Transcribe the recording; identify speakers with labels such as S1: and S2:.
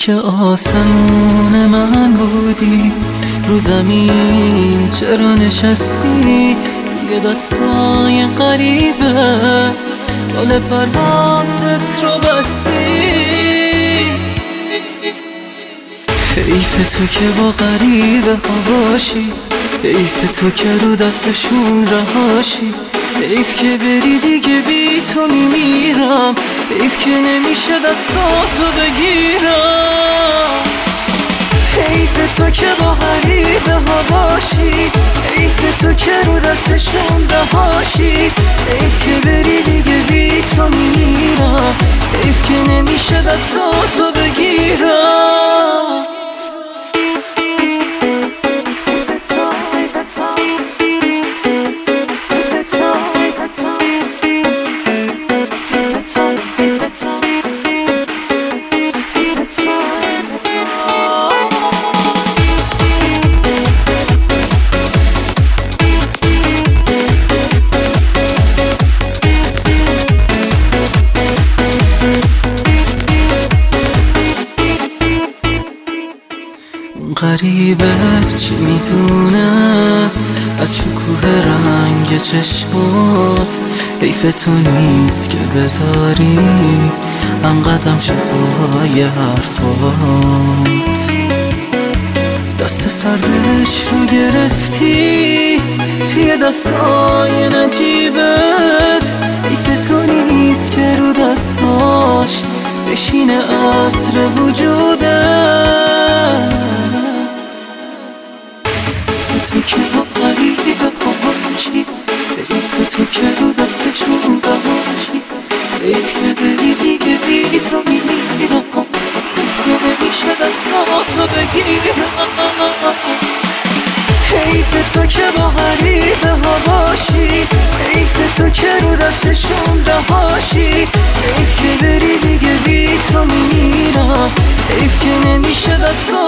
S1: که آسمون من بودی، رو زمین چرا نشستی؟ یه داستای غریبه، بال پروازت رو بستی. حیف تو که با غریبه ها باشی، حیف تو که رو دستشون رهاشی، حیف که بری دیگه بی تو میمیرم، حیف که نمیشه دستاتو بگیرم. حیف تو که با غریبه ها باشی، حیف تو که رو دستشون رهاشی، حیف که بری دیگه بی تو میمیرم، حیف که نمیشه دستاتو بگیرم. غریبه چی میدونه از شکوه رنگ چشمات، حیف تو نیست که بذاری انقدم شبای حرفات. دست سردش رو گرفتی توی دستای نجیبت، حیف تو نیست که رو دستاش بشینه عطر وجودت. تو که با غریبه باشی، حیف تو که رو دستشون باشی، حیف که بری دیگه بی تو میمیرم، حیف که نمیشه دستاتو بگیرم. حیف تو که با غریبه ها باشی، حیف تو که رو دستشون رهاشی، حیف که بری دیگه بی تو میمیرم، حیف که نمیشه دستاتو